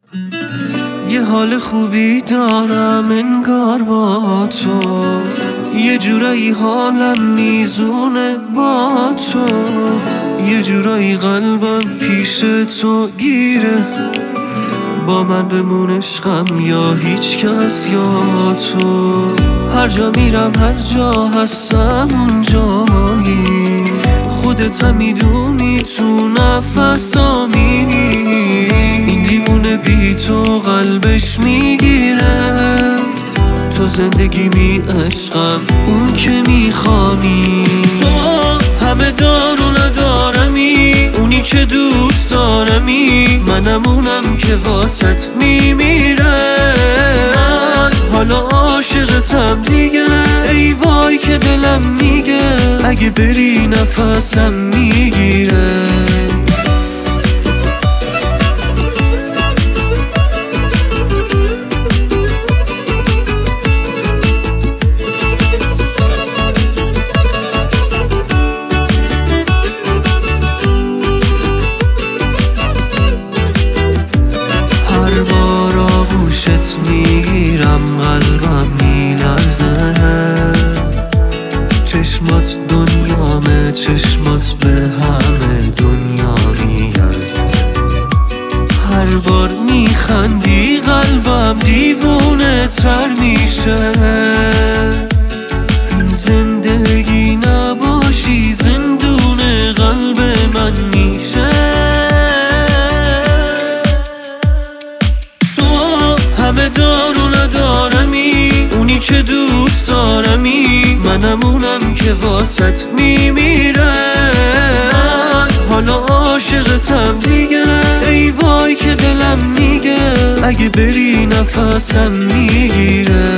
یه حال خوبی دارم انگار با تو، یه جورایی حالم میزونه با تو، یه جورایی قلبم پیش تو گیره، با من بمون عشقم یا هیچ کس یا تو. هر جا میرم هر جا هستم اونجایی، خودت هم میدونی تو نفسامی، این دیوونه بی تو قلبش میگیره، تو زندگی می عشقم اون که میخوانی. تو همه دار و ندارمی، اونی که دوست دارمی، منم اونم که واسط میمیره. حالا عاشقتم دیگه، ای وای که دلم میگه اگه بری نفسم میگیره. هر بار آغوشت میگیرم قلبم میلرزه، چشمات دنیامه، چشمات به همه دنیا میارزه. هر بار میخندی قلبم دیوونه تر میشه، این زندگی نباشی زندون قلب من میشه. همه دار و ندارمی، اونی که دوست دارمی، منم اونم که واسط میمیره. حالا عاشقتم دیگه، ای وای که دلم میگه اگه بری نفسم میگیره.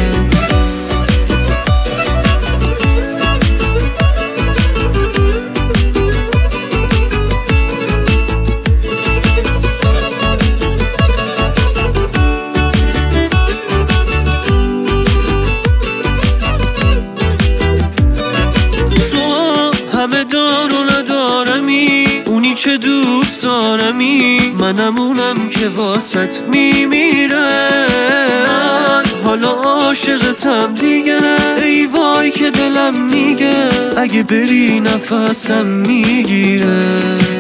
همه دار و ندارمی، اونی که دوست دارمی، منم اونم که واسط میمیره. حالا عاشقتم دیگه، ای وای که دلم میگه اگه بری نفسم میگیره.